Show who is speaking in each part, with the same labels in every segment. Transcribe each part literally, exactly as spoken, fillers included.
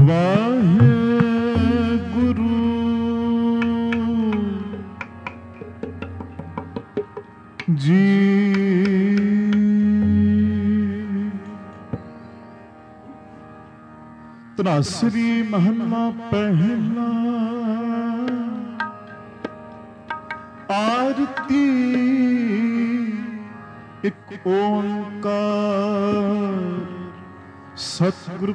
Speaker 1: ਵਾਹਿਗੁਰੂ ਜੀ। ਧਨਾਸਰੀ ਮਹੱਲਾ ਪਹਿਲਾ। ਆਰਤੀ ਇੱਕ ਓੰਕਾਰ ਸਤਿਗੁਰ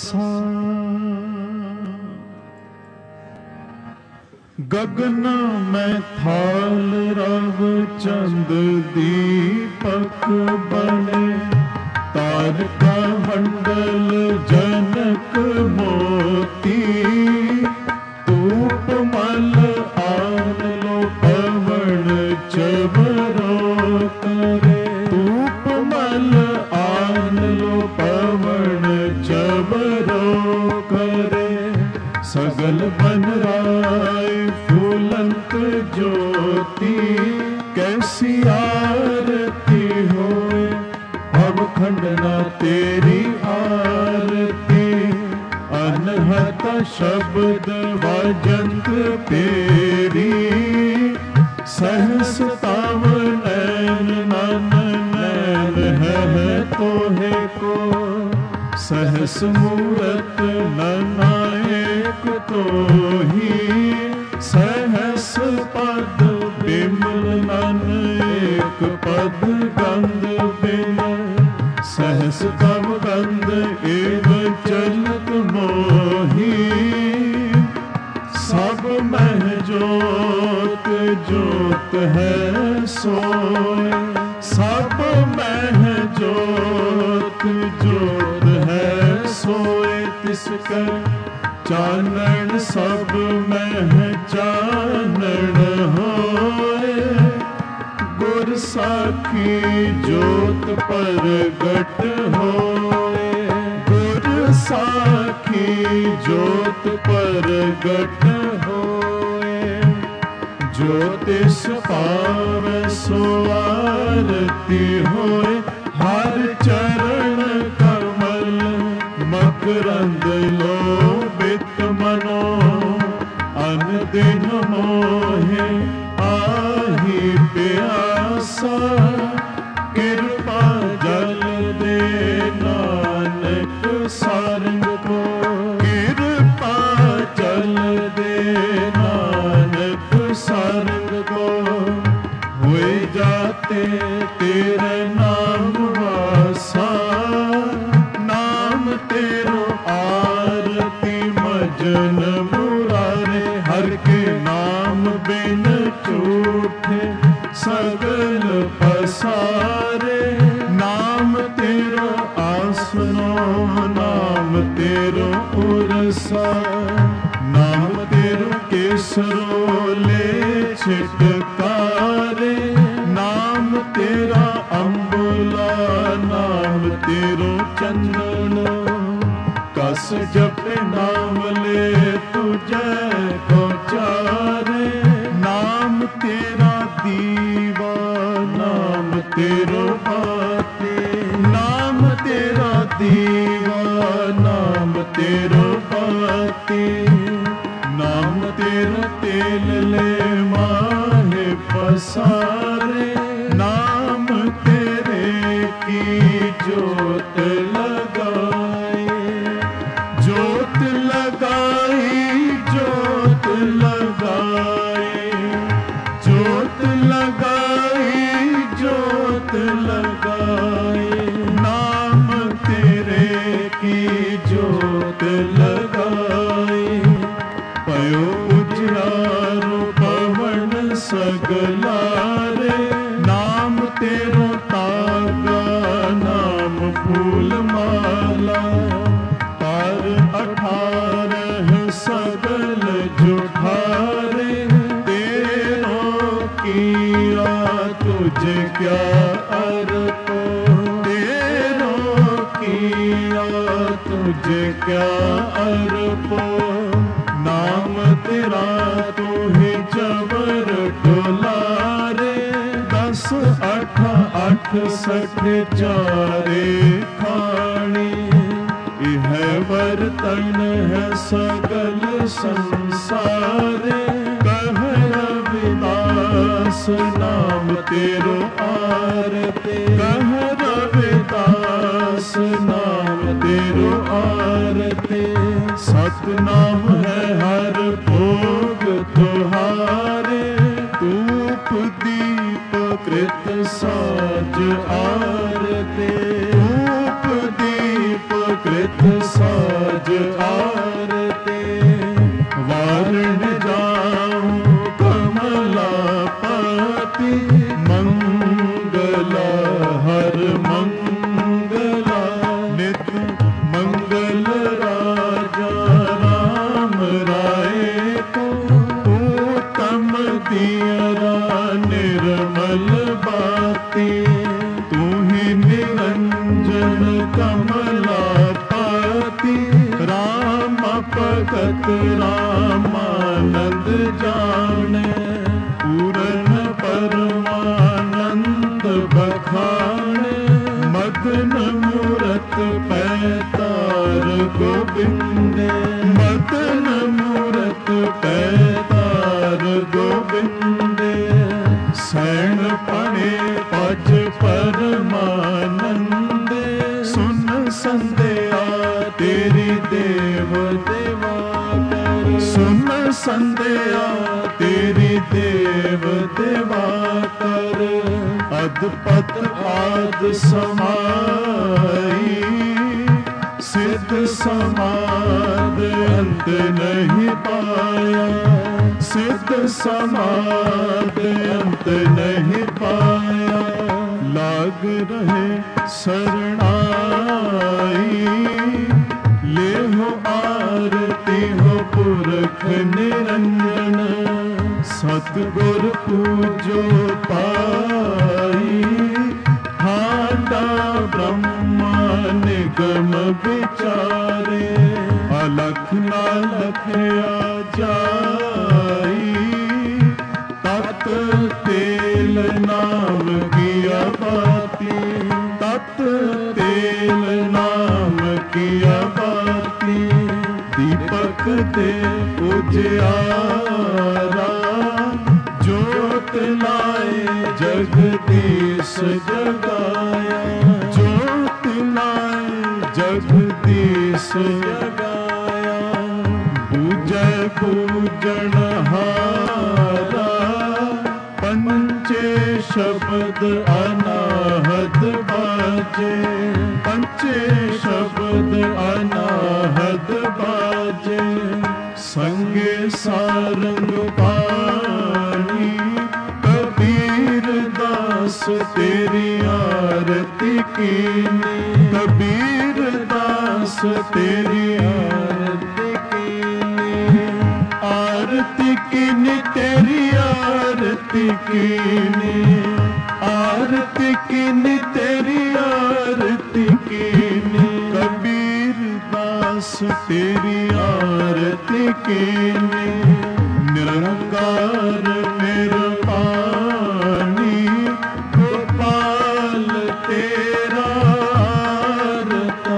Speaker 1: ਪ੍ਰਸਾਦ। ਗਗਨ ਮੈਂ ਥਾਲ ਰਵ ਚੰਦ ਦੀਪਕ ਬਣੇ, ਤਾਰਕਾ ਮੰਡਲ ਜਨਕ ਮੋਤੀ, ਧੂਪ ਮਲ ਆਨ ਲੋ ਪਵਨ ਚਵਰੋ ਕਰੇ, ਧੂਪ ਮਲ ਆਨ ਲੋ ਪਵਨ ਚਵਰੋ ਕਰੇ। ਸਗਲ ਬਨ ਰਾਏ ਫੂਲੰਤ ਜੋਤੀ, ਕੈਸੀ ਆਰਤੀ ਹੋਏ ਭਵ ਖੰਡਨਾ ਤੇਰੀ ਆਰਤੀ। ਅਨਹਤ ਸ਼ਬਦ ਵਜੰਤ ਤੇਰੀ, ਸਹਸ ਤਵ ਨੈਨ ਨਨ ਨੈਨ ਹੈ ਤੋਹੇ ਕੋ। ਸਹਸ ਮੂਰਤ ਨਨਾਇਕ ਤੋਹੀ, ਸਹਸ ਪਦ ਬਿਮਲ ਨਨ ਏਕ ਪਦ ਗੰਧ ਬਿਨ। ਸਹਸ ਤਵ ਗੰਧ ਏਵ ਚਲਤ ਮੋਹੀ, ਸਭ ਮਹਿ ਜੋਤ ਜੋਤ ਹੈ ਸੋਇ। ਸਭ ਮਹਿ ਜੋਤ ਜੋਤ ਹੈ ਸੋਇ, ਤਿਸ ਕੈ ਚਾਨਣ ਸਭ ਮਹਿ ਚਾਨਣ ਹੋਏ। ਗੁਰ ਸਾਖੀ ਜੋਤ ਪ੍ਰਗਟ ਹੋਏ, ਗੁਰ ਸਾਖੀ ਜੋਤ ਪ੍ਰਗਟ ਹੋਏ। ਜੋ ਤਿਸ ਪਾਵੈ ਸੋ ਆਰਤੀ ਹੋਏ, ਹਰ ਚਰਨ ਕਮਲ ਮਕਰੰਦ ਲੋਭਿਤ ਮਨੋ। ਅਨ ਦਿਨ ਮੋਹੇ ਆਹੀ ਪਿਆਸਾ, ਕਿਰਪਾ ਜਲ ਦੇ ਨਾਨਕ ਸਾਰੰਗ ਕੋ। ਕਿਰਪਾ ਜਲ ਦੇ ਨਾਨਕ ਸਾਰੰਗ ਕੋ। ਹੋਏ ਜਾਤੇ ਤੇਰੇ ਨਾਮ ਵਾਸਾ, ਨਾਮ ਤੇਰੋ ਆਰਤੀ ਮਜਨ ਮੁਰਾਰੇ। ਹਰ ਕੇ ਨਾਮ ਬਿਨ ਝੂਠੇ ਸਗਲ ਪਸਾਰੇ। ਨਾਮ ਤੇਰੋ ਆਸਨੋ ਨਾਮ ਤੇਰੋ ਉਰਸਾ। ਨਾਮ ਤੇਰੋ ਕੇਸਰੋ ਲੈ ਛਿਟਕਾਰੇ। ਨਾਮ ਤੇਰਾ ਅੰਬੁਲਾ ਨਾਮ ਤੇਰੋ ਚੰਦਨ। ਕਸ ਜਪੇ ਨਾਮ ਲੈ ਤੁਝੈ ਕੋ ਚਾਰੇ। ਨਾਮ ਤੇਰਾ ਦੀਵਾ ਨਾਮ ਤੇਰੋ ਬਾਤੀ। ਨਾਮ ਤੇਰਾ ਦੀਵਾ ਨਾਮ ਤੇਰੋ ਬਾਤੀ। ਨਾਮ ਤੇਰਾ ਤੇਲ ਲੈ ਮਾਹੇ ਪਸਾਰੇ। ਨਾਮ ਤੇਰੇ ਕੀ ਜੋਤ ਲਗਾਏ। ਜੋਤ ਲਗਾਈ ਜੋਤ ਲਗਾਈ, ਜੋਤ ਲਗਾਈ ਜੋਤ ਲਗਾਈ। ਨਾਮ ਤੇਰੇ ਕੀ ਜੋਤ ਲਗਾਈ। ਪਇਓ ਉਜਿਆਰੋ ਪਵਨ ਸਗਲਾਰੇ। ਨਾਮ ਤੇਰੋ ਤਾਗਾ ਨਾਮ ਫੂਲ ਮਾਲਾ। ਪਰ ਅਠਾਰਹ ਸਗਲ ਜੁਠਾਰੇ। ਤੇਰੋ ਕੀਆ ਤੁਝੇ ਕਿਆ ਅਰਪੋ। ਤੇਰੋ ਕੀਆ ਤੁਝੇ ਕਿਆ ਅਰਪੋ। ਨਾਮ ਤੇਰਾ ਤੋਹਿ ਚਵਰ ਡੁਲਾਰੇ। ਦਸ ਅਠ ਅਠ ਸਠ ਚਾਰੇ ਖਾਣੀ। ਇਹ ਵਰ बर्तन है सकल संसारे। कह रविदास नाम तेरो आरते, कह रविदास नाम तेरो आरते। सतनाम है हर भोग तुहारे, धूप दीप कृत साज आरते, धूप दीप कृत साज आरते। वारण जाऊं कमलापति, मंगला हर मंगला। नित मंगल राजा राम राय को, उत्तम दियरा निर्मल बाती। तू ही निरंजन कमलापति, राम भगत रामानंद जाने। पूरन परमानंद बखाने, मदन मूरत पैतार गोविंदे, मदन मूरत पैतार गोविंदे। सैन पणे पज परमानंदे, सुन संध्या तेरी देव देवा कर, सुन संध्या तेरी देव देवा कर। अदपत आद समाई, सिद्ध समाद अंत नहीं पाया, सिद्ध समाद अंत नहीं पाया। लाग रहे शरणाई, ले हो आरती हो पुरख निरंजन। सतगुर पूजो पाई, हाडा ब्रह्मा निगम विचारे। अलख ना लखया जाई, तत तेल नाम किया बाती, तत तेल नाम किया बाती। दीपक दे उजियारा, ज्योत लाए जगदीश जगाया, ज्योत लाए जगदीश जगाया। पूजै पूजन हारा, पंचे शब्द अनाहत बाजे, पंचे शब्द अनाहत बाजे। संगे सारंग पानी, कबीर दास तेरी आरती कीनी, कबीर दास तेरी आरती कीनी। आरती कीनी तेरी आरती कीनी, आरती कीनी तेरी आरती कीनी। कबीर दास तेरी आरती कीनी। निरंकार मेरा पानी, गोपाल तेरा आरता,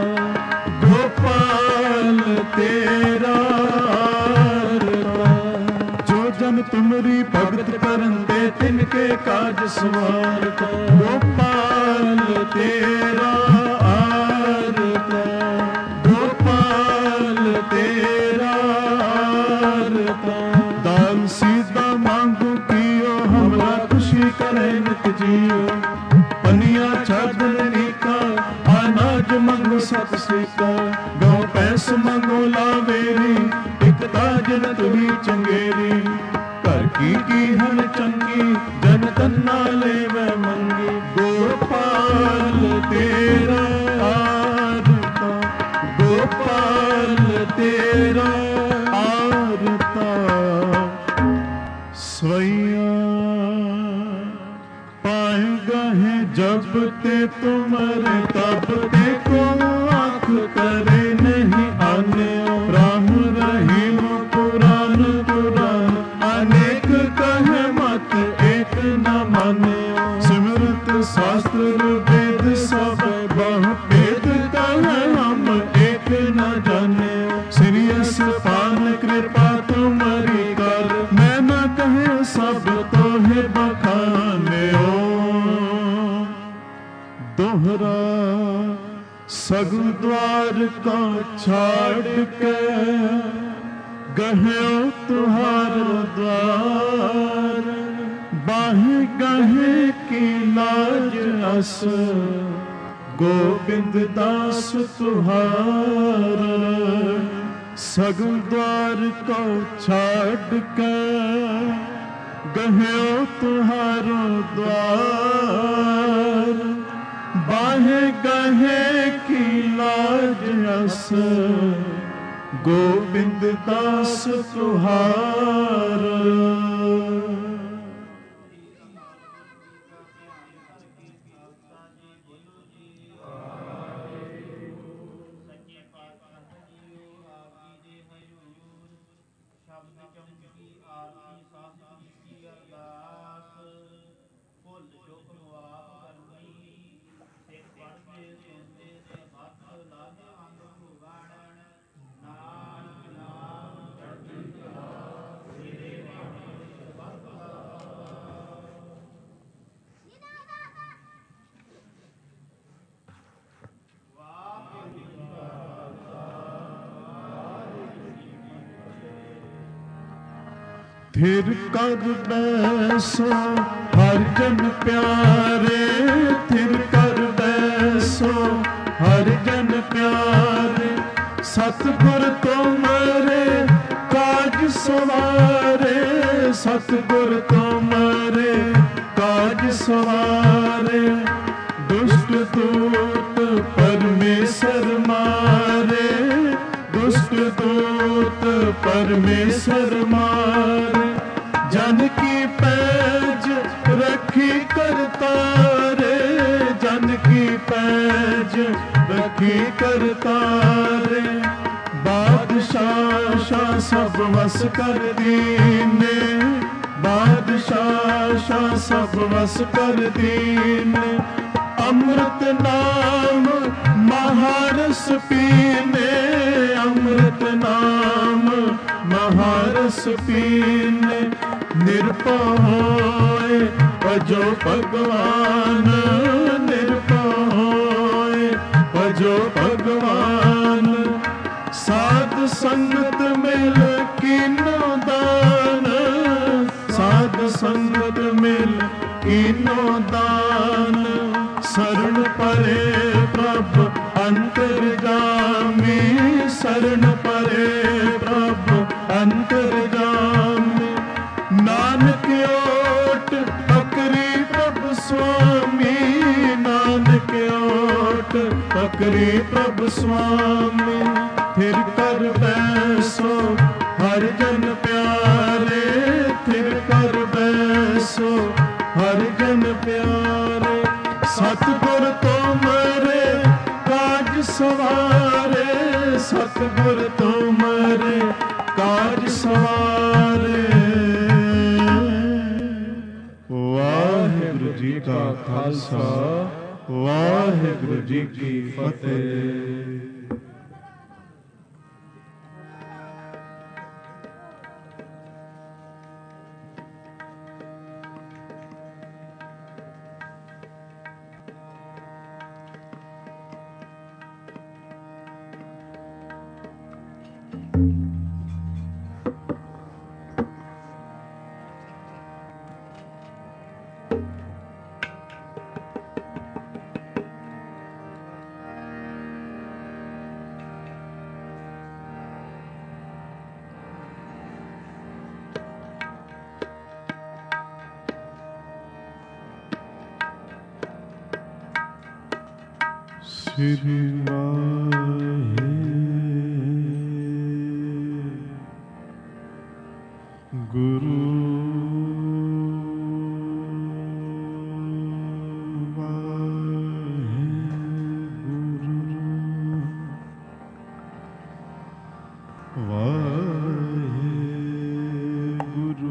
Speaker 1: गोपाल तेरा आरता। जो जन तुमरी भगत करन दे, तिनके काज सवारता। गोपाल तेरा आरता, गोपाल तेरा आरता। दान सीधा मांगू पियो, हमरा खुशी करे नित जियो। पनिया छादनी का, अनाज मंगो सत सीका। गौ पैस मंगो लावेरी, एक ताज तुरी चंगेरी। घर की की हन चंगी, जन तन्ना ले वह मंगी। गोपाल तेरा आरता, गोपाल तेरा आरता। स्वैया पाएगा है जब ते तुमरे, तब ते को आँख करे नहीं आने। राम रहीम पुराण पुराण, अनेक कहे मत एक न माने। सिमरत शास्त्र वेद सब बहु वेद कहे, हम एक न जाने। द्वार को छाड़ के गहे तुहारो द्वार, बाहे गहे की लाज अस गोबिंद दास तुहार। सगल द्वार को छाड़ के गहे तुहारो द्वार, बाहे गहे की लाज अस गोबिंद दास तुहार। थिर कर बैसो हर जन प्यारे, थिर कर बैसो हर जन प्यारे, सतगुर तुम्हारे काज सवारे, सतगुर तुम्हारे काज सवारे। दुष्ट दूत परमेश्वर मारे, दुष्ट दूत परमेश्वर मारे। जन की पैज रखी करतारे, जन की पैज रखी करतारे। बादशाह शाह सब वस कर दीने, बादशाह शाह सब वस कर दीने। अमृत नाम महारस पीने, अमृत नाम महारस पीने। निरपय होए भजो भगवान, निरपय भजो भगवान। साध संगत मिल कीनो दान, साध संगत मिल कीनो दान। शरण परे प्रभ अंतर्गामी, शरण परे प्रभ अंतर्गामी। नानक ओट पकरी प्रभु स्वामी, नानक ओट पकरी प्रभु स्वामी। थिर कर बैसो हर जन प्यारे, थिर कर बैसो हर जन प्यारे। सतगुर तुम्हारे काज सवारे, सतगुर तुम्हारे काज सवारे। वाहिगुरु जी का खालसा, वाहिगुरु जी की फतेह। श्री वाहे गुरु वाहे गुरु वाहे गुरु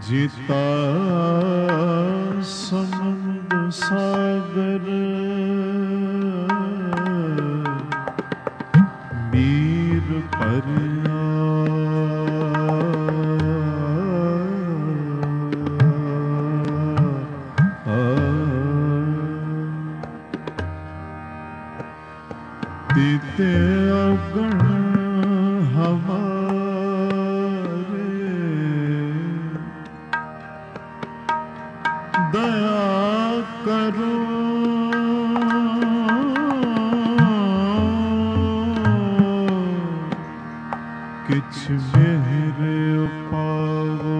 Speaker 1: जीता समुद्र सागर मीर परिया तीते अगण हमारे दया करो किछ मेरे पावो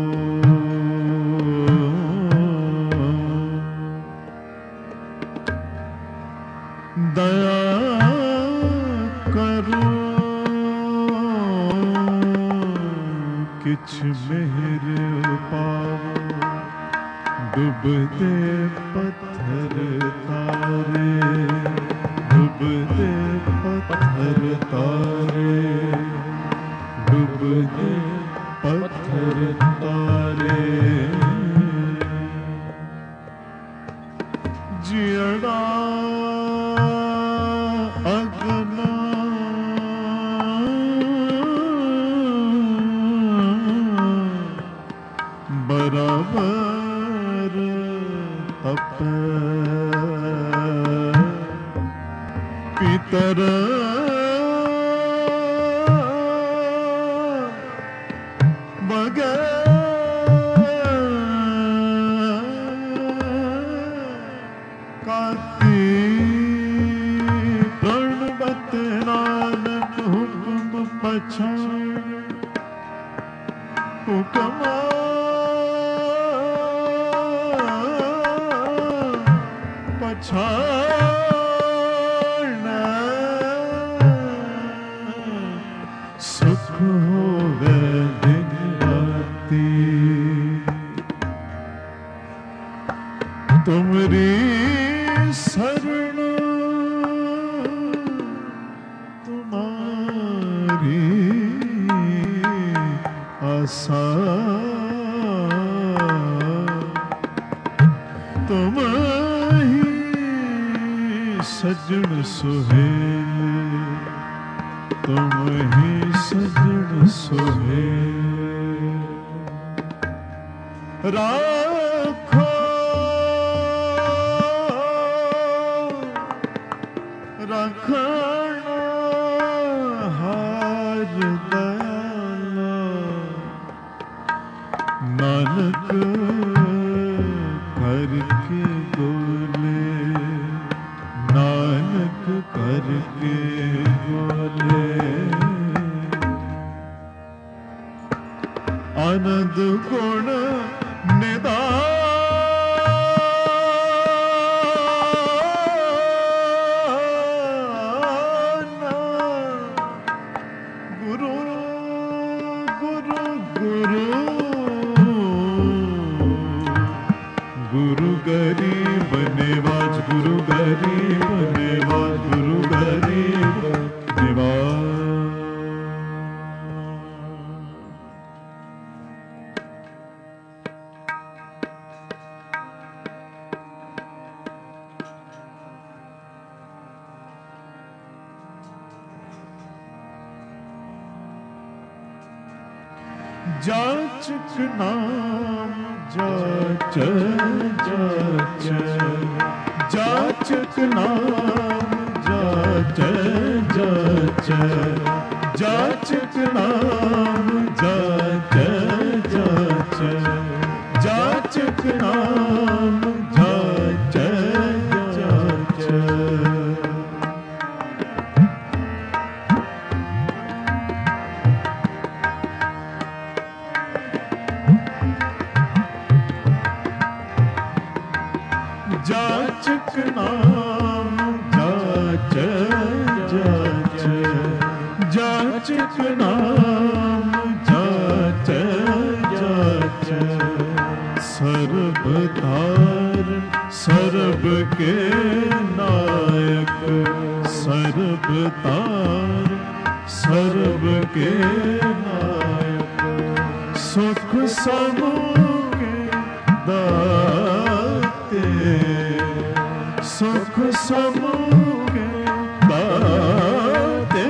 Speaker 1: दया करो किछ मेरे पावो डूबते पत्थर तारे डूबते पत्थर तारे डूबते पत्थर तारे जियड़ा अगना बराबर तप पितर सुख होवे दिन राती तुमरी शरण तुम्हारी आशा तुम ही सजन सुहेल तुम ही सजन सुहेल राखो रखना हार दयाला नानक करके बोले नानक करके बोले आनंद गुण निदान गुरु गुरु गुरु गुरु गरीब निवाज गुरु गरीब निवाज गुरु गरीब निवाज जाचक नाम जाच जाच जाचक नाम जाच जाच जाचक नाम जाच जाच जाचक नाम जाच जाच जाचक नाम जाच जाच जाचक नाम जाच जाच सर्वधार सर्व के नायक सर्वधार सर्व के नायक सुख समूह समूह दाते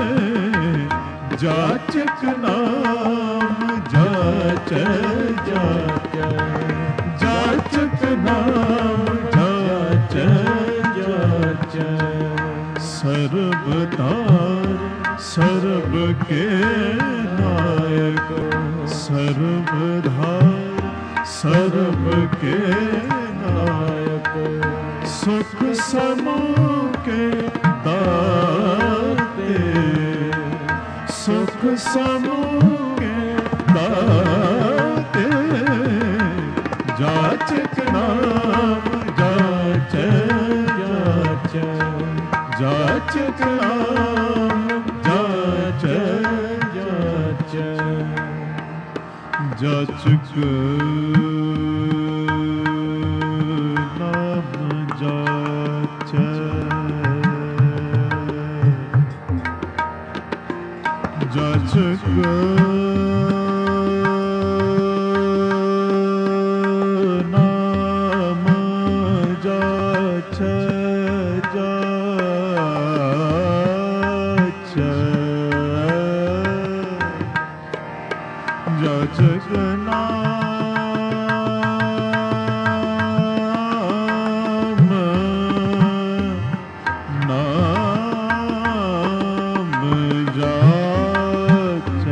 Speaker 1: जाचक नाम जाच जाच जाचक नाम जाच जाच सर्वदार सर्व के नायक सर्वधार सर्व के नायक सुख समूह के दाते सुख समूह के दाते जाचक नाम जाच जाच जाचक नाम जाच जाच जाचक नाम जाच जाचक नाम जाच जाच जाचक नाम नाम जाच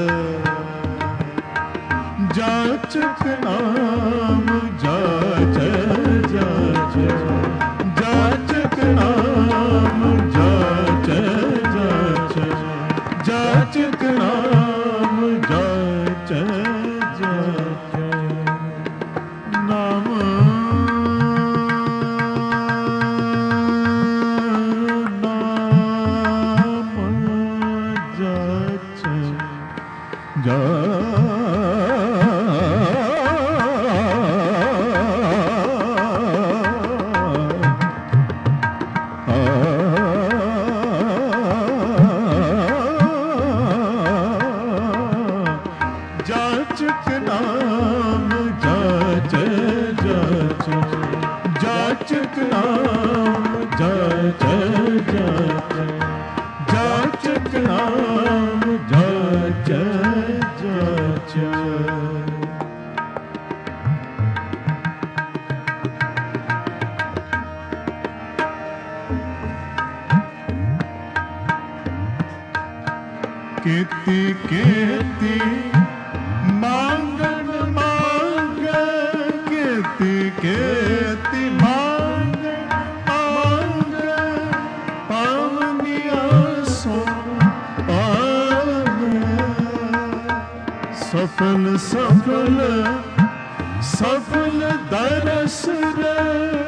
Speaker 1: जाचक नाम जाच जाच जाचक नाम जाच जाच जाचक नाम जाच जाच नाम नाम जाच जाच जाचक नाम जाच जाच जाचक नाम जाच जाच जाचक नाम जाच जाच केती केती मांगन मांग केती केती मांग मांग पावनिया सो पाव सफल सफल सफल दरस रे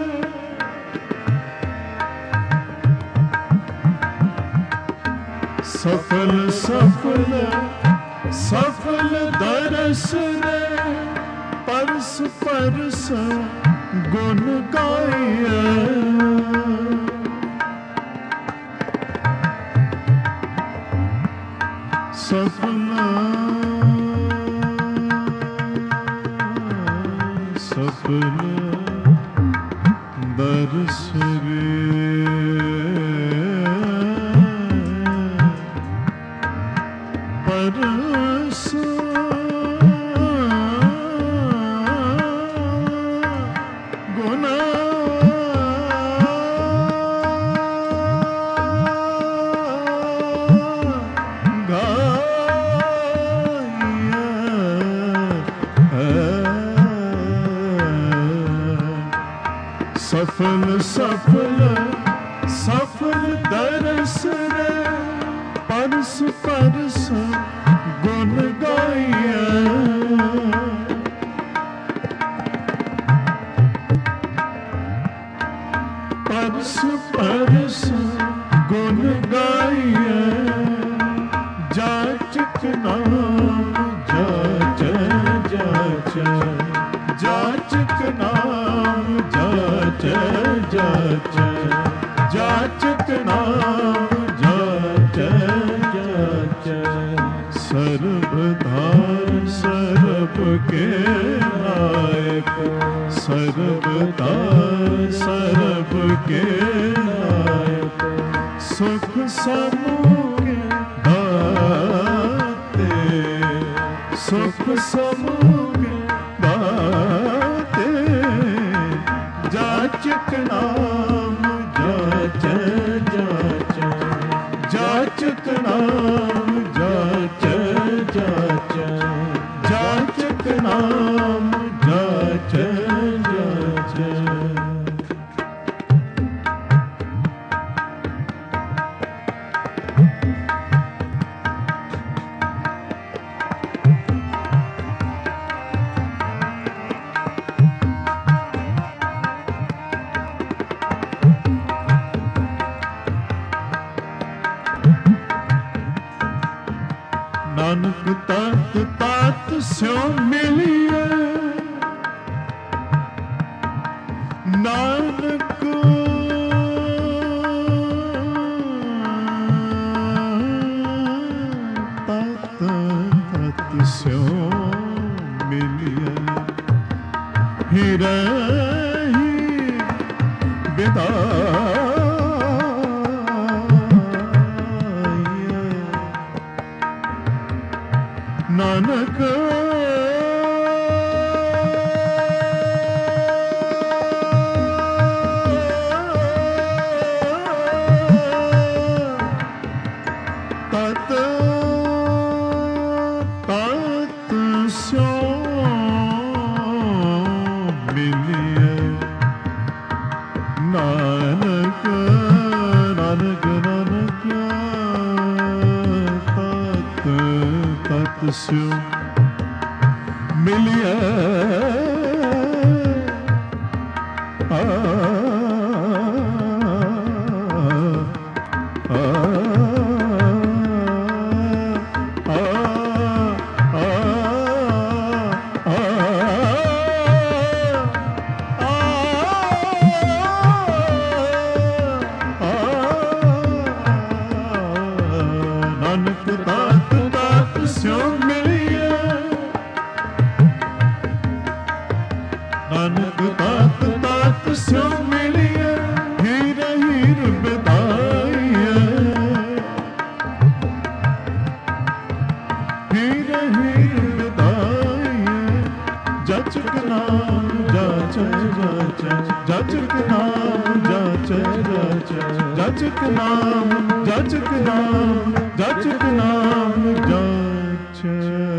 Speaker 1: सफल सफल सफल दरस रे परस परस गुण गाइए सफल सफल दरस रे परस गुण सफल सफल सफल दरस रे परस परस गुण गाइए परस परस गुण गाइए जाचक नाम जाच जाच जाचक नाम जाच जाच जाचक नाम जाच जाच सर्वधार सर्व के नायक ਸਰਬਦਾਰ ਸਰਬ ਕੇ ਨਾਇਕ ਸੁਖ ਸਮੂਹ ਦਾਤੇ ਸੁਖ ਸਮੂਹ ਦਾਤੇ ਜਾਚਕ ਨਾਮ ਜਾਚੈ ਜਾਚੈ ਜਾਚਕ ਨਾਮ ਜਾਚੈ ਜਾਚੈ ਜਾਚਕ ਨਾਮ ਜਾਚੈ ਜਾਚੈ ਨਾਨਕ ਤਤ ਤਤ ਸਿਉ ਮਿਲਿਐ ਨਾਨਕ ਤਤ ਤਤ ਸਿਉ ਮਿਲਿਐ ਹਿਰੈ ਹੀ ਬਿਦਾਇਐ ਨਾਨਕ ਤਤ ਤਤ ਸਿਉ ਮਿਲਿਐ ਨਾਨਕ ਨਾਨਕ ਨਾਨਕ ਤਤ ਤਤ ਸਿਉ ਮਿਲਿਐ ਆ ਆ ਨਾਨਕ ਤਤ ਤਤ ਸਿਉ ਮਿਲਿਐ ਨਾਨਕ ਤਤ ਤਤ ਸਿਉ ਮਿਲਿਐ ਹੀਰ ਹੀਰ ਬਿਦਾਇਐ ਹੀਰ ਹੀਰ ਬਿਦਾਇਐ ਜਾਚਕ ਨਾਮ ਜਾਚੈ ਜਾਚੈ ਜਾਚਕ ਨਾਮ ਜਾਚੈ ਜਾਚੈ ਜਾਚਕ ਨਾਮ ਜਾਚਕ ਨਾਮ ਜਾਚਕ ਨਾਮ ਜਾਚੈ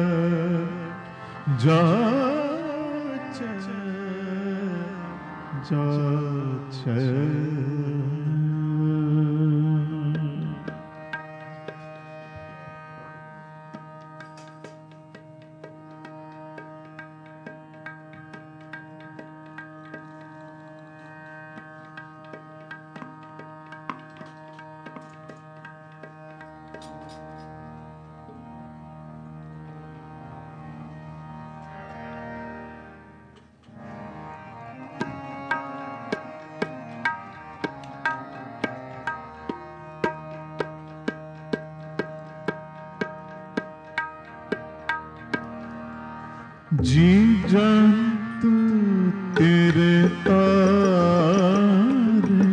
Speaker 1: ਜਾਚੈ ਜਾਚੈ जी जंत तेरे तारे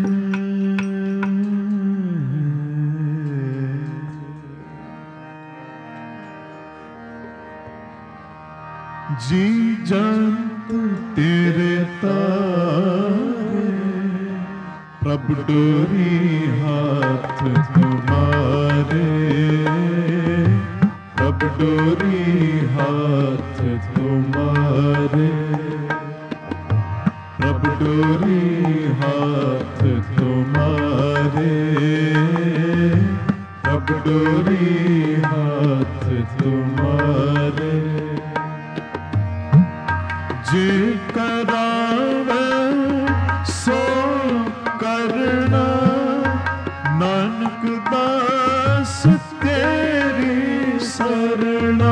Speaker 1: जी जंत तेरे तारे प्रभ डोरी हाथ तुम्हारे प्रभ डोरी हाथ तुम्हारे प्रभ डोरी हाथ तुम्हारे प्रभ डोरी हाथ तुम्हारे जे करावे सो करना नानक दास तेरी सरना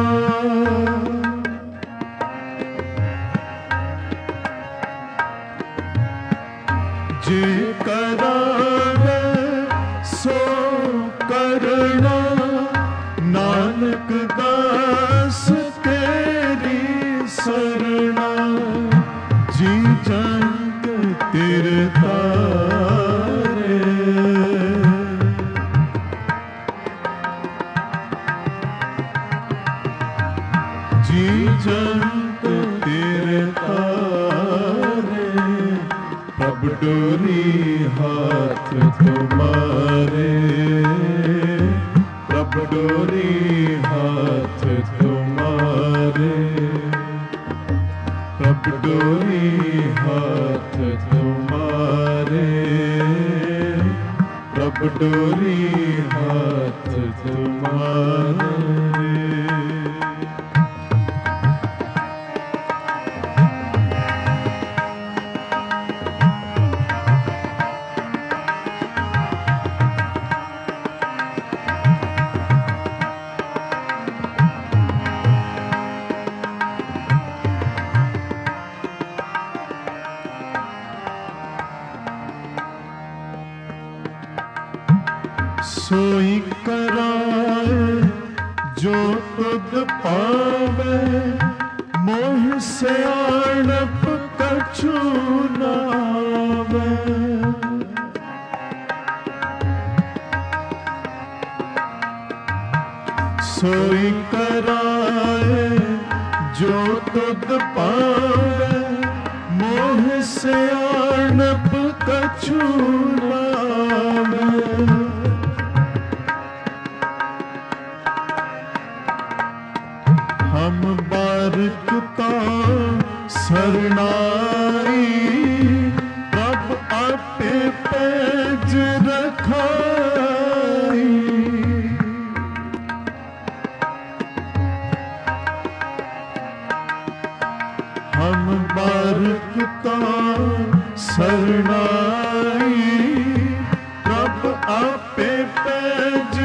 Speaker 1: जे करावे सो करना नानक दास तेरी सरना जी जा डोरी हाथ तुम्हारे, प्रभु डोरी हाथ तुम्हारे, प्रभु डोरी हाथ तुम्हारे, प्रभु डोरी हाथ तुम्हारे। सोई कराए जो तुद पावे, मोह से आड़प कछु नावे। सोई कराए जो तुद पावे, मोह से आड़प कछु नावे। हम बारकता सरनाई, प्रभ आपे पैज रखाई। हम बारकता सरनाई, प्रभ आपे पैज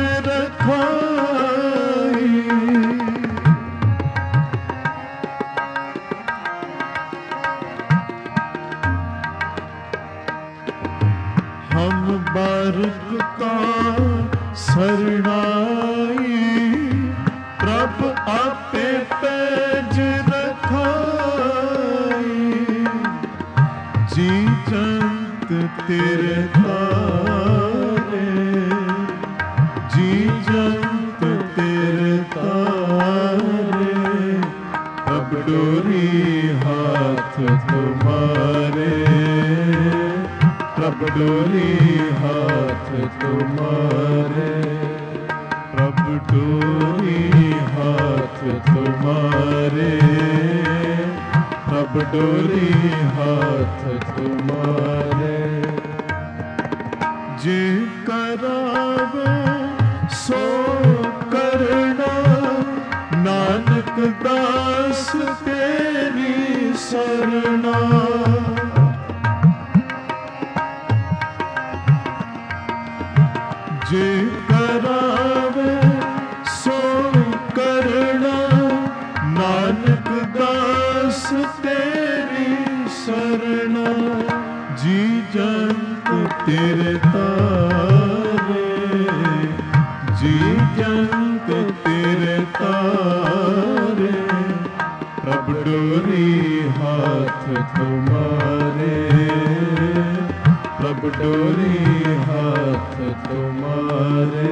Speaker 1: रखाई। हम बारकता सरनाई, प्रभ आपे पैज रखाई। जी जंत तेरे तारे, जी जंत तेरे तारे, प्रभ डोरी हाथ तुम्हारे, प्रभ डोरी हाथ तुम्हारे, प्रभ डोरी हाथ तुम्हारे, प्रभ डोरी हाथ तुम्हारे। जे करावे सो करना, नानक दास तेरी सरना। जे करावे सो करना, नानक दास तेरी सरना। जी जंत तेरे तारे, जी जंत तेरे तारे, प्रभ डोरी हाथ तुम्हारे, प्रभ डोरी हाथ तुम्हारे।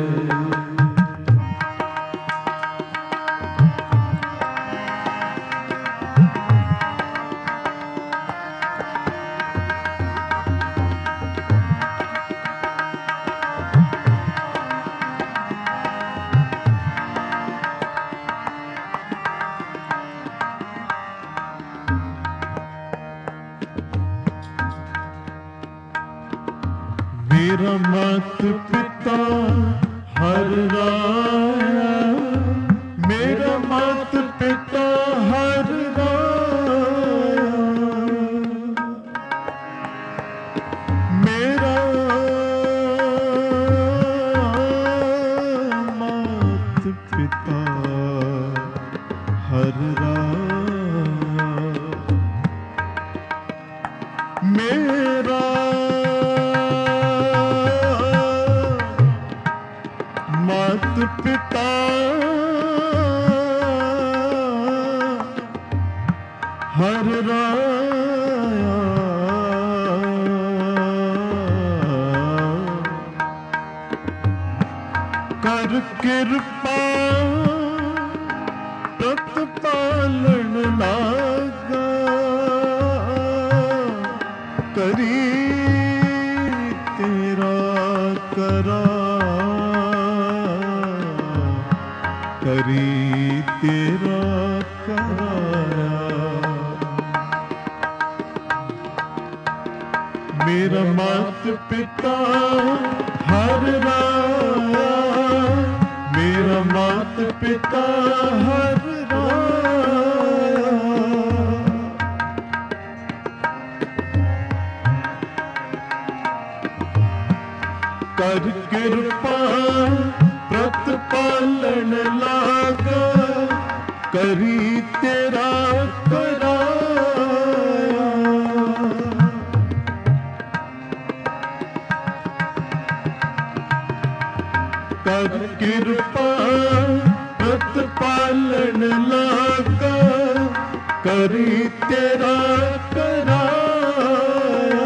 Speaker 1: मेरा मात पिता हर राया, मेरा मात पिता हर राया। मेरा मात पिता हर राया। मेरा मात पिता हर राया। कर कृपा प्रतिपालन लागा, करी करा करी तेरा कराया। मेरा मात पिता हर राया, मेरा मात पिता हर राया। कर कृपा प्रतिपालन लागा करी तेरा कराया। कर कृपा प्रतिपालन लागा करी तेरा कराया।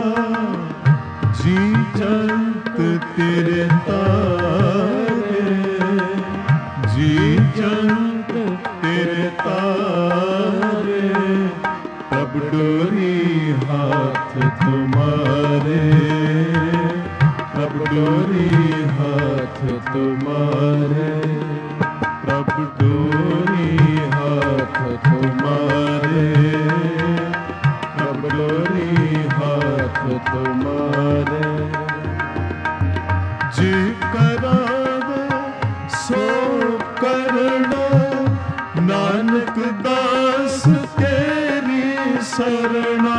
Speaker 1: जी जंत तेरे तारे, जी जंत तेरे तारे, तब डोरी हाथ तुम्हारे, तब डोरी हाथ तुम्हारे, तब डोरी हाथ तुम्हारे, तब डोरी हाथ तुम्हारे। जी करावे सो करना, नानक दास तेरी शरणा।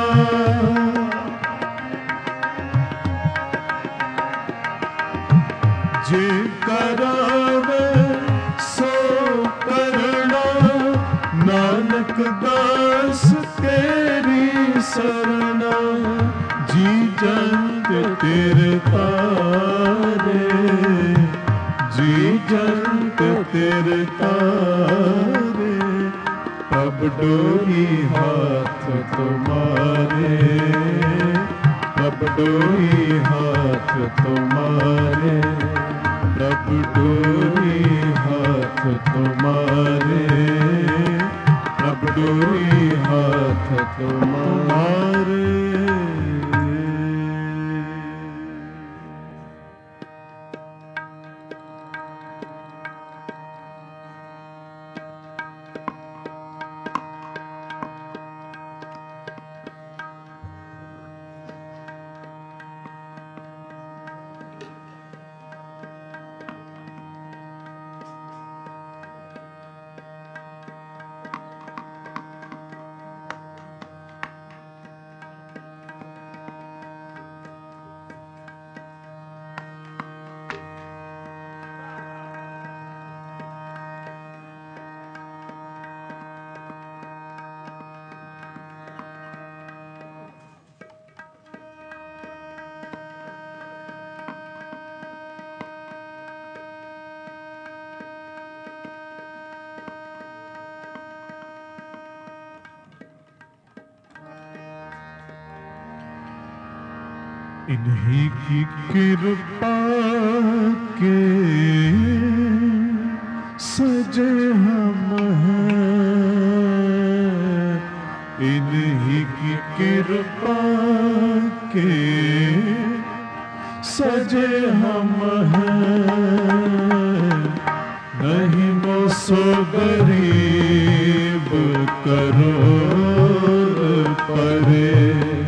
Speaker 1: जी करावे सो करना, नानक दास तेरी शरणा। जी जंत तेरे तारे, जी जंत तेरे तारे, तब डोरी हाथ तुम्हारे, तब डोरी हाथ तुम्हारे, तब डोरी हाथ तुम्हारे, तब डोरी हाथ तुम्हारे। इन्हीं की कृपा के सजे हम हैं, इन्हीं की कृपा के सजे हम हैं। नहीं मोसो गरीब करोड़ परे,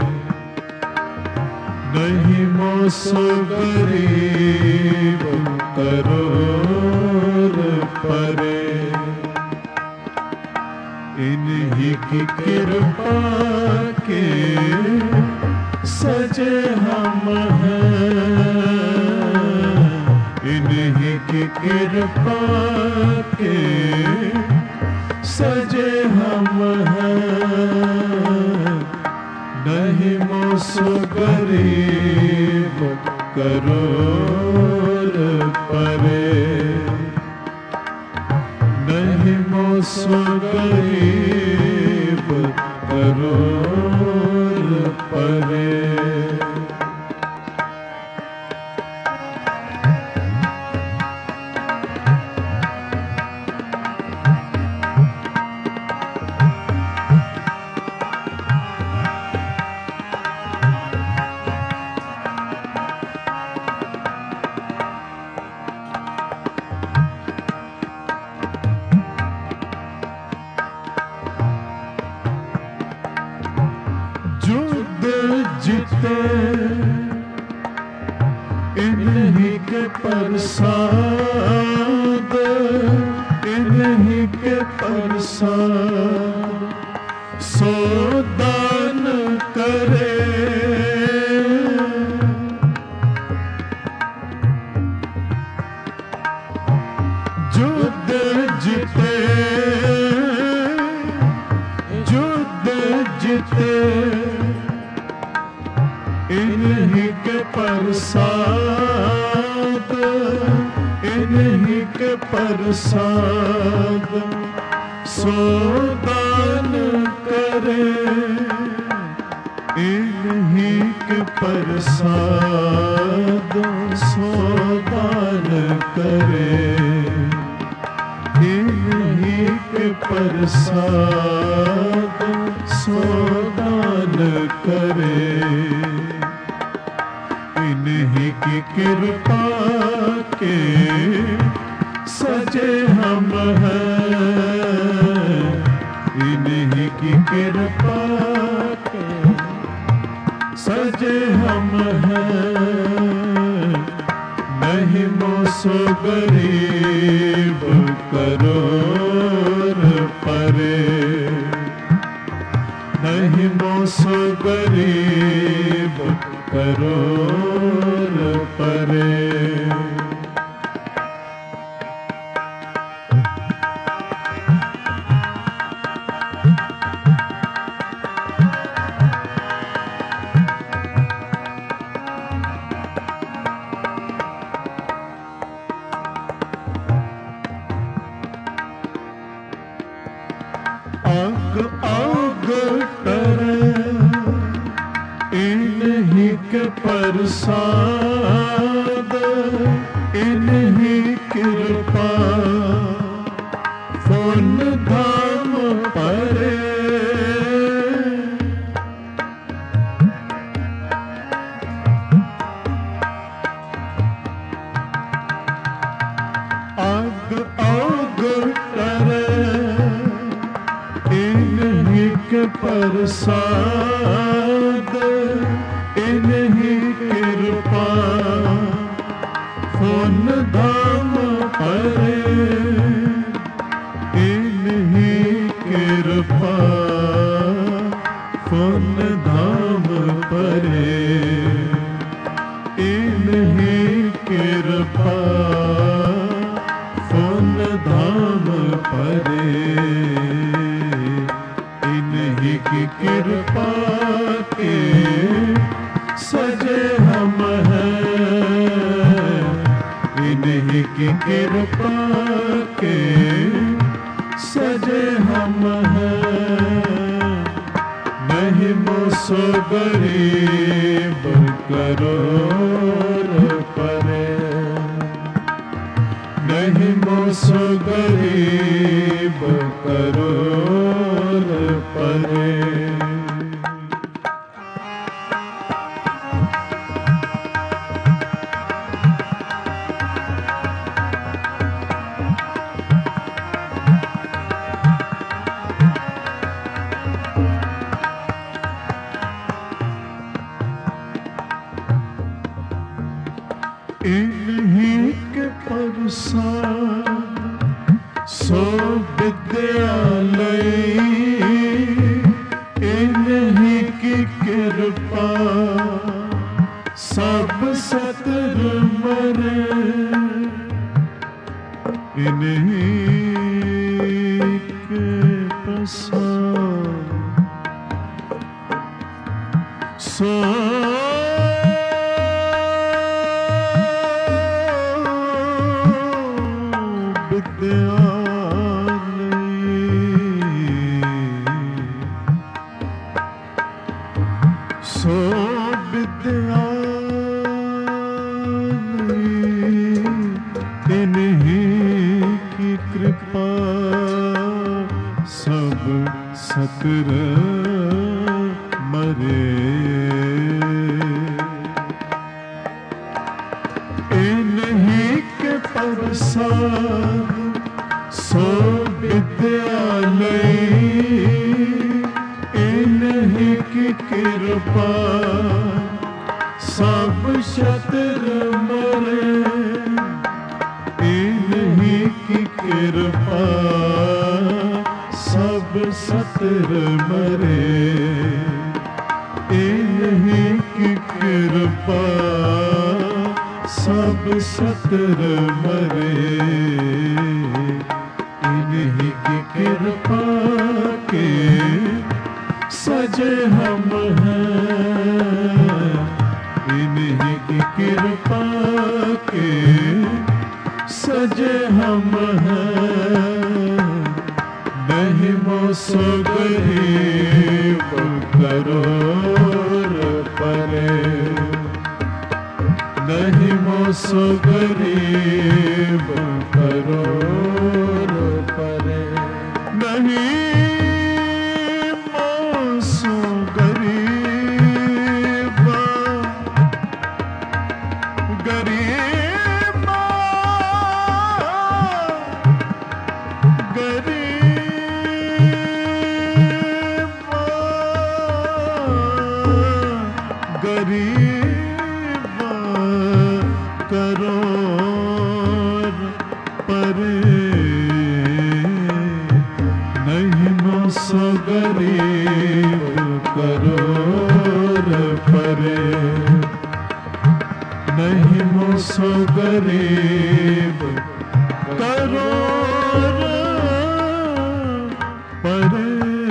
Speaker 1: नहीं मोसो गरीब करोड़ परे। इन्हीं की कृपा के सजे हम हैं, इन्हीं की कृपा के सजे हम हैं। नहीं मोसो गरीब करोड़ परे, नहीं मोसो गरीब करोड़ परे। जीते इन्हीं के प्रसाद, इन्हीं के प्रसाद सो दान करे। युद्ध जीते, युद्ध जीते इन्हीं के प्रसाद, इन्हीं के प्रसाद सो दान करे। इन्हीं के प्रसाद सो दान करे। इन्हीं के प्रसाद सो दान करे। इन्हीं की कृपा के सजे हम हैं। इन्हीं की कृपा के सजे हम हैं। नहीं मोसो गरीब करोड़ परे। नहीं मोसो गरीब करोड़ परे। आग आग करे इन्हीं के प्रसाद, इन्हीं कृपा फुन धाम परे। आग आग करे इन्हीं के प्रसाद, इन्हीं कृपा फुन धाम परे। इन्हीं कृपा फुन धाम परे। इन्हीं कृपा फुन धाम परे। इन्हीं की कृपा के सजे हम हैं। इन्हीं की कृपा के सजे हम हैं। नहीं मोसो गरीब करोड़ परे। नहीं मोसो गरीब करोड़ परे। इन्हीं के प्रसाद सो विद्यालय। इन्हीं की कृपा सब सतर मरे। इन्हीं के प्रसाद सो सो विद्यालय। इन्हीं की कृपा सब सतर मरे। इन्हीं के प्रसाद सो विद्यालय। इन्हीं की कृपा शत्रु मरे, इन्हीं की कृपा सब शत्रु मरे, इन्हीं की कृपा सब शत्रु मरे, इन्हीं की कृपा के सजे हम हैं, इन्हीं की कृपा के सजे हम हैं। नहीं मोसो गरीब करोड़ परे, नहीं मोसो गरीब करोड़ परे, नहीं मोसो गरीब गरीब गरीब गरीब करोड़ परे, नहीं मोसो गरीब करोड़ परे, नहीं मोसो गरीब करोड़ परे।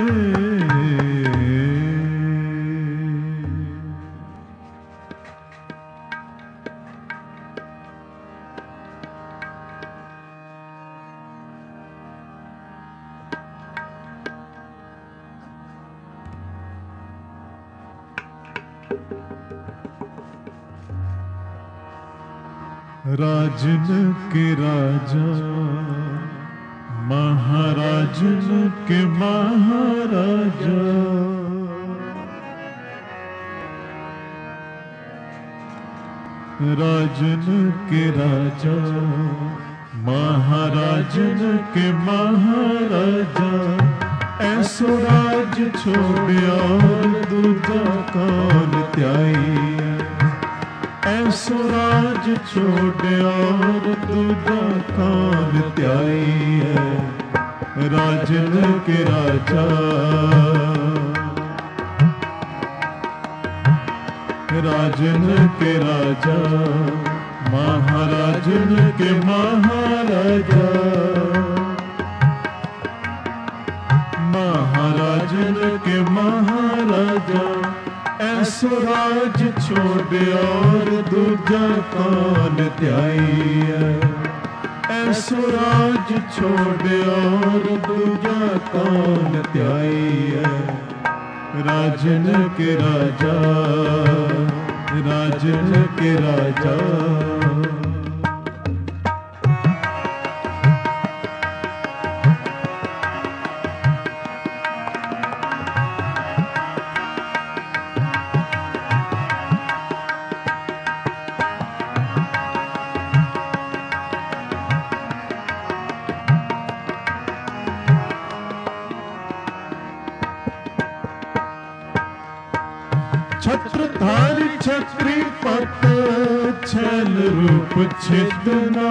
Speaker 1: राजन के राजा, महाराजन के महाराजा, राजन के राजा, महाराजन के महाराजा, ऐसो राज छोड़िया दूजा कौन त्याई, ऐसो राज छोड़ और दूजा कौन त्याई है। राजन के राजा, राजन के राजा, महाराजन के महाराजा, महाराजन के महाराजा, ऐसो राज छोड़ और दूजा कौन त्याई है। ऐसो राज छोड़ और दूजा कौन त्याई है। राजन के राजा, राजन के राजा, छत्रधारी छत्री पत छल रूप छिदना,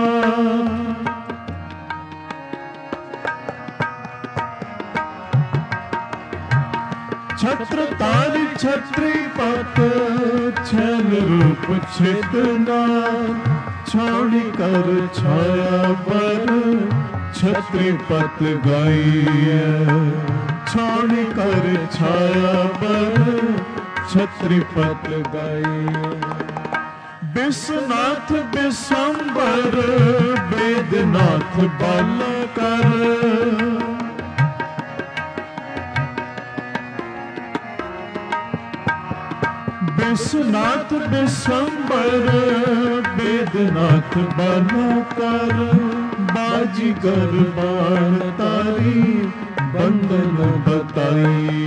Speaker 1: छत्रधारी छत्री पत छल रूप छिदना, छोड़ कर छाया पर छत्री पत गाई, छोड़ कर छाया पर छत्रीपत गाई। विश्वनाथ विश्वंबर वेदनाथ बालकर, विश्वनाथ विश्वंबर वेदनाथ बालकर, बाजीगर बाण तारी बंदन बताई,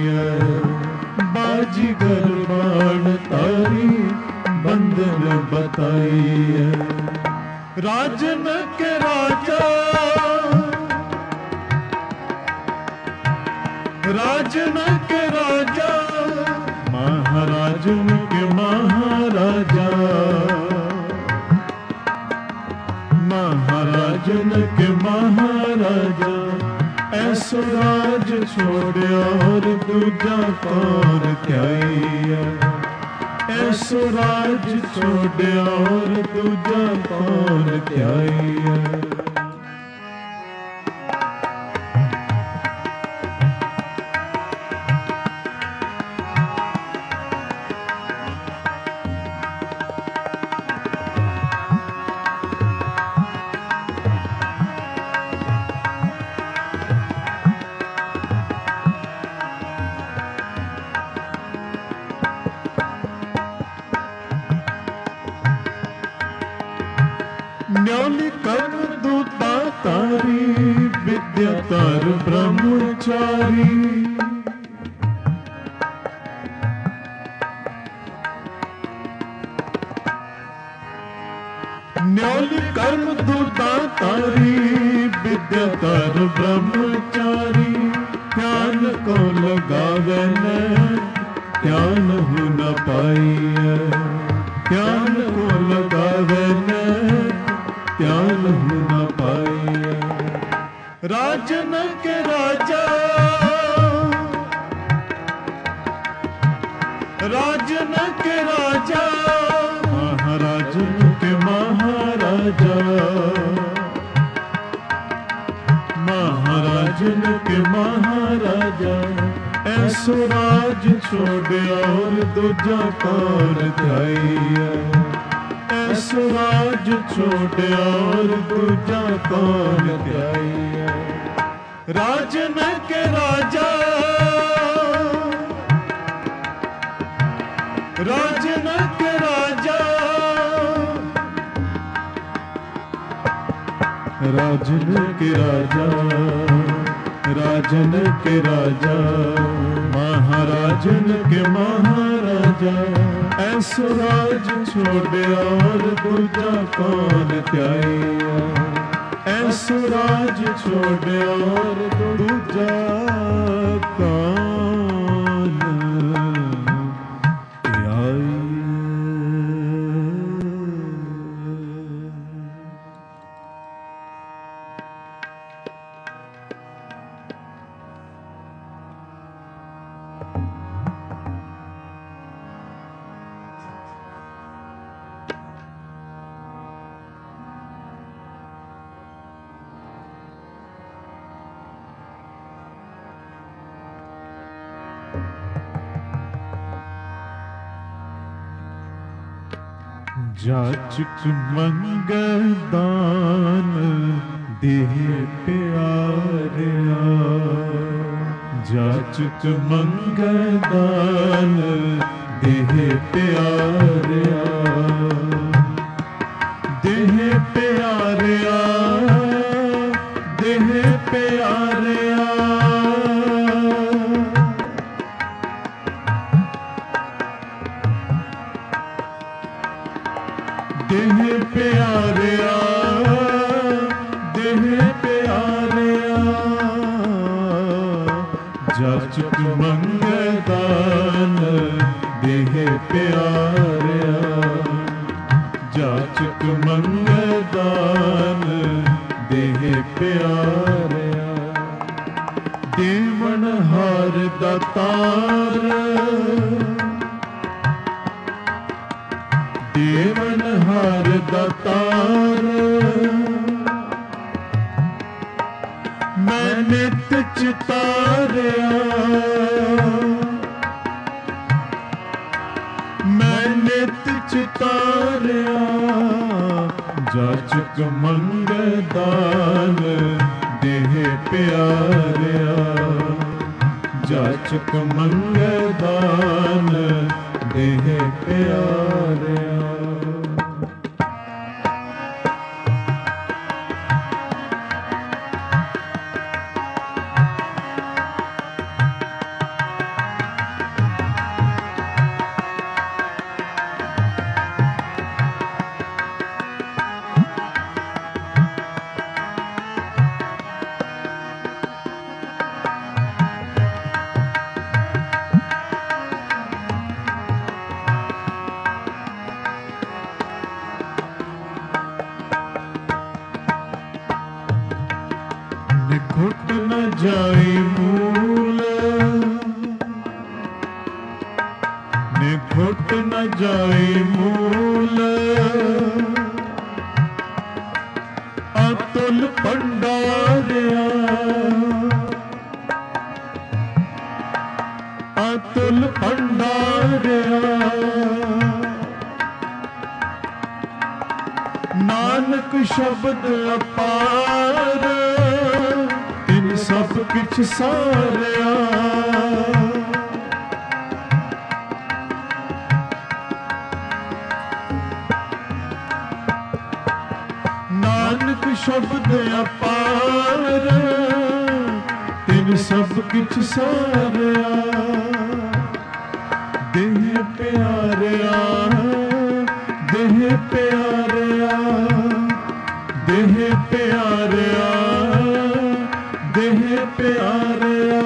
Speaker 1: बाजीगर बाण तारी बंदन बताई। राजन के राजा, राजन के राजा, महाराजन के महाराजा, महाराजन के महाराजा ऐसो राज छोड़िया और दूजा कौन त्याइया। ऐसो राज छोड़िया और दूजा कौन त्याइया। न्योली कर्म दूता तारी विद्या तार ब्रह्मचारी। न्योली कर्म दूता तारी विद्या तार ब्रह्मचारी। ध्यान को लगावे न ध्यान हो न पाइए। ध्यान को लगावे न ध्यान हो न पाइए। राजन के राजा राजन के राजा महाराजन के महाराजा। महाराजन के महाराजा ऐसो राज छोड़िया और दूजा कौन त्याइया। ऐसो राज छोड़िया और दूजा कौन त्याइया। राजन के राजा राजन के राजा राजन के राजा राजन के राजा महाराजन के महाराजा ऐसो राज छोड़िया और दूजा कौन त्याइया। ऐसो राज छोड़िया और दूजा कौन त्याइया। जाचक मंगदान देह प्यारिया। जाचक मंगदान देह प्यारिया। देह प्यारिया देह प्यारिया। देह प्यारिया देह प्यारिया। जाचक मंगदान देह प्यारिया। जाचक मंगदान देह प्यारिया। देवन हार दातार देवन हार दातार। मैं नित चितारिया मैं नित चितारिया। जाचक मंगदान देह प्यारिया। जाचक मंगदान देह प्यारिया। निघुट न जाई मूल, निघुट न जाई मूल, अतुल भंडारिया, अतुल भंडारिया। नानक शब्द अपार, तिन सब किछ सारिया। नानक शब्द अपार, तिन सब किछ सारिया। देह प्यारिया, देह प्यारिया, देह प्यारिया, देह प्यारिया।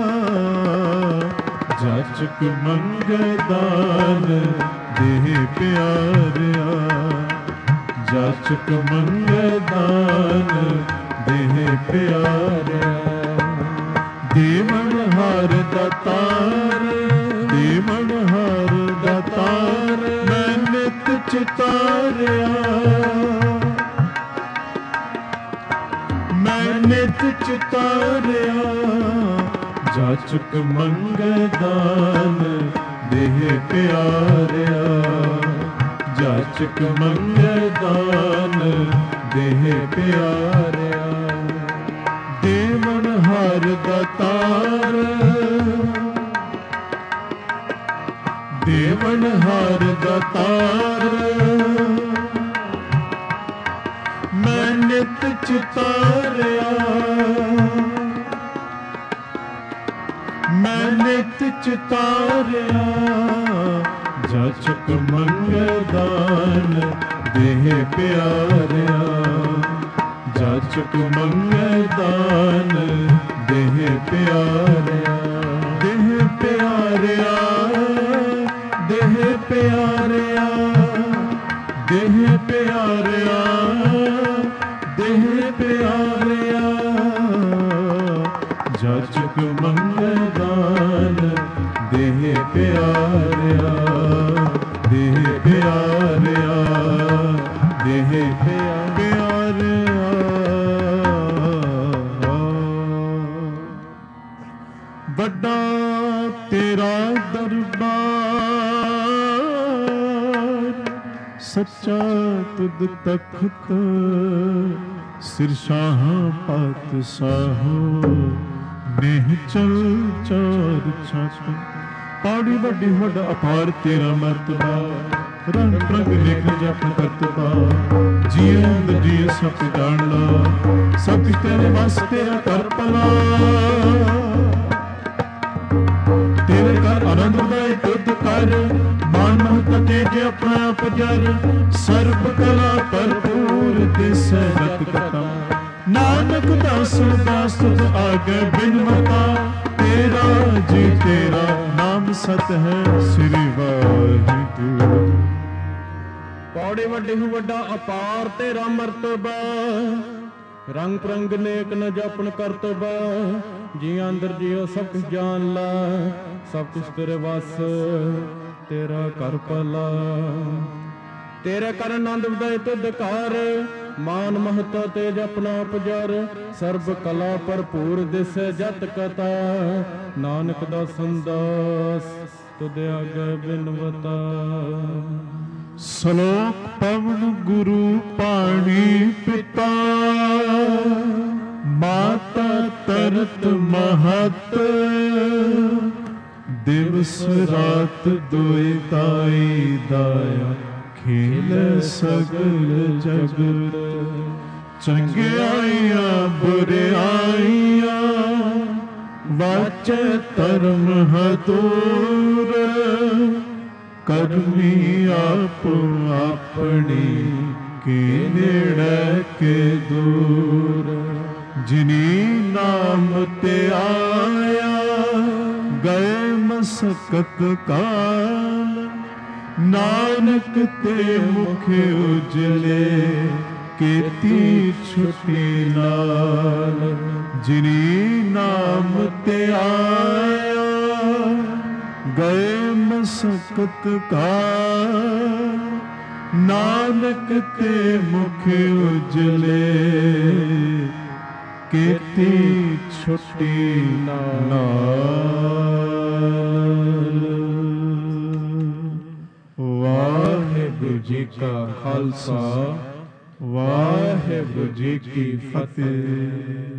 Speaker 1: जाचक मंगदान देह प्यारिया, जाचक मंगदान देह प्यारिया। देवन हार दातार, देवन हार दातार, मैं नित चितारिया, मैं नित चितारिया। जाचक मंगदान देह प्यारिया, जाचक मंगदान देह प्यारिया। देवन हार दातार, देवन हार दातार, मैं नित चितारिया, मैं नित चितारिया। जाचक मंगदान देह प्यारिया, जाचक मंगदान देह प्यारिया। देह प्यारिया, देह प्यारिया, देह प्यारिया, देह प्यारिया। जाचक मंगदान देह प्यारिया, देह प्यारिया, देह प्यारिया। बड़ा तेरा दरबार, सच्चा तुद तख्त, सिर शाह पातशाहो, नेह चल चार छत। पौड़ी वड्डी वड्डा अपार तेरा मर्तबा, रंग रंग लिख जप करतबा। जिए अंदर जिए सब जान ला, सब तेरे वास तेरा कर पला। तेरे कर आनंद उदय तुद कर, मान महता तेज अपना आप जर। सर्ब कला भरपूर दिसै रत कथा, नानक दास दास तुझ आगे बिनवता। तेरा जी तेरा नाम सत है, श्री वाहिगुरू। पौड़े वड्डे हूँ वड्डा अपार तेरा मर्तबा, रंग रंग नेक न जपन करतबा। जी अंदर जियो सब कुछ जान ला, सब कुछ तेरे वास तेरा कर पला। तेरे कर आनंद उदय तुद कार, मान महता तेज अपना उपजर। सर्ब कला भरपूर दिसै जत कथा, नानक दासन दास तुद आगे बिनवता। श्लोक पवन गुरु पाणी पिता, माता तरत महत। दिवस रात दुई ताई दाया, खेल सगल जगत। चंगियाइया बुरियाइया, वाचे धर्म हदूर। करमी आप अपनी के नेड़े के दूर। जिनी नाम ते आया, गए मसकत काल। नानक ते मुख उजले, ਕੀਤੀ ਛੁੱਟੀ ਨਾਲ। ਜਿਨੀ ਨਾਮ ਤੇ ਆਇਆ ਗਏ ਮਸਕਤ ਕਾ, ਨਾਨਕ ਤੇ ਮੁਖ ਉਜਲੇ ਕੀਤੀ ਛੁੱਟੀ ਨਾਲ। ਵਾਹਿਗੁਰੂ ਜੀ ਕਾ ਖਾਲਸਾ, ਵਾਹਿਗੁਰੂ ਜੀ ਕੀ ਫਤਿਹ।